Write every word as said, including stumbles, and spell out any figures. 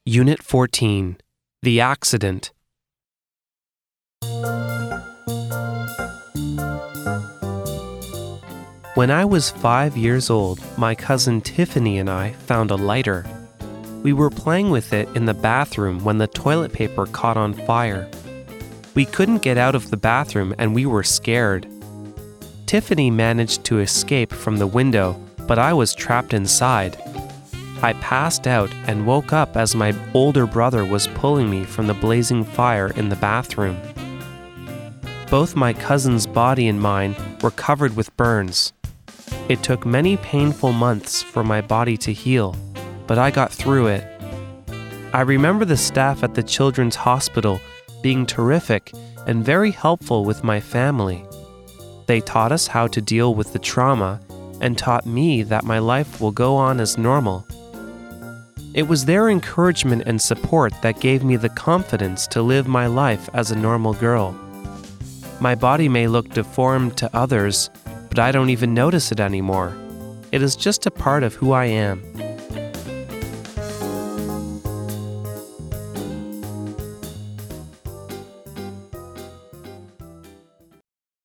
Unit fourteen, The Accident. When I was five years old, my cousin Tiffany and I found a lighter. We were playing with it in the bathroom when the toilet paper caught on fire. We couldn't get out of the bathroom and we were scared. Tiffany managed to escape from the window, but I was trapped inside. I passed out and woke up as my older brother was pulling me from the blazing fire in the bathroom. Both my cousin's body and mine were covered with burns. It took many painful months for my body to heal, but I got through it. I remember the staff at the children's hospital being terrific and very helpful with my family. They taught us how to deal with the trauma and taught me that my life will go on as normal. It was their encouragement and support that gave me the confidence to live my life as a normal girl. My body may look deformed to others, but I don't even notice it anymore. It is just a part of who I am.